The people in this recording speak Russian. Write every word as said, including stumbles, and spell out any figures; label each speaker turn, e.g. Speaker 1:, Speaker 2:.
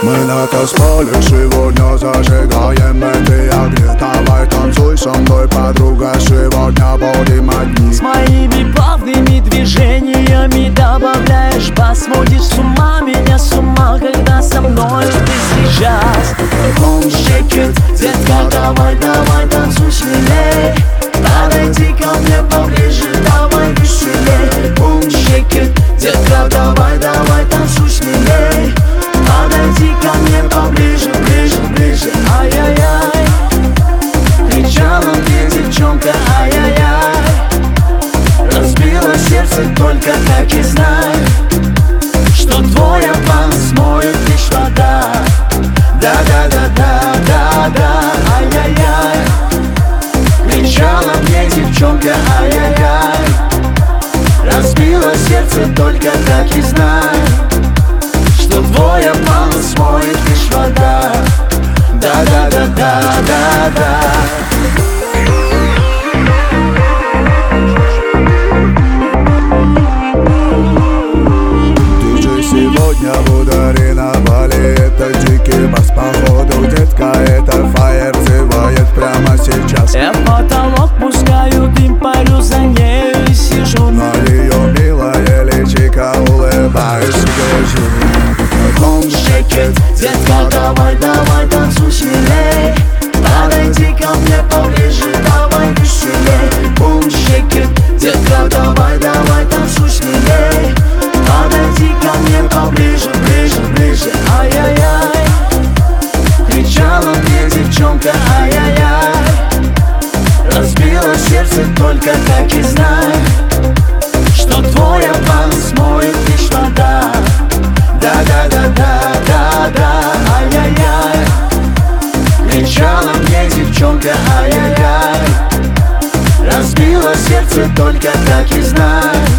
Speaker 1: Мы на танцполе сегодня зажигаем эти огни. Давай танцуй со мной, подруга, сегодня будем одни.
Speaker 2: С моими плавными движениями добавляешь бас. Сводишь с ума меня, с ума, когда со мной ты сейчас. Boom, shake it, детка, давай, давай, танцуй смелей. Подойди ко мне поближе, давай веселей. Boom, shake it, детка, давай, давай, танцуй смелей. Подойди ко мне поближе, ближе, ближе. Ай-яй-яй, кричала мне девчонка, ай-яй-яй. Разбила сердце, только так и знай, что твой обман смоет лишь вода. Да-да-да-да-да-да, ай-яй-яй. Кричала мне девчонка, ай-яй-яй. Разбила сердце, только так и знай, что твой обман смоет лишь вода. Да-да-да-да-да-да.
Speaker 1: Сегодня в ударе на Бали, это дикий бас. Походу, детка, это фаер взывает прямо сейчас.
Speaker 2: Я в потолок пускаю дым, парю за нею и сижу.
Speaker 1: На ее милое личико улыбаюсь, гляжу.
Speaker 2: Boom, shake it, детка, давай, давай, танцуй смелей. Подойди ко мне поближе, давай веселей. Boom, shake it, детка, давай, давай, танцуй смелей. Подойди ко мне поближе, ближе, ближе. Ай-яй-яй, кричала мне девчонка, ай-яй-яй. Разбила сердце, только так и знай, что твой обман смоет лишь вода. Да-да-да-да-да-да, ай-яй-яй. Кричала мне девчонка, ай-яй-яй. Разбила сердце, только так и знай,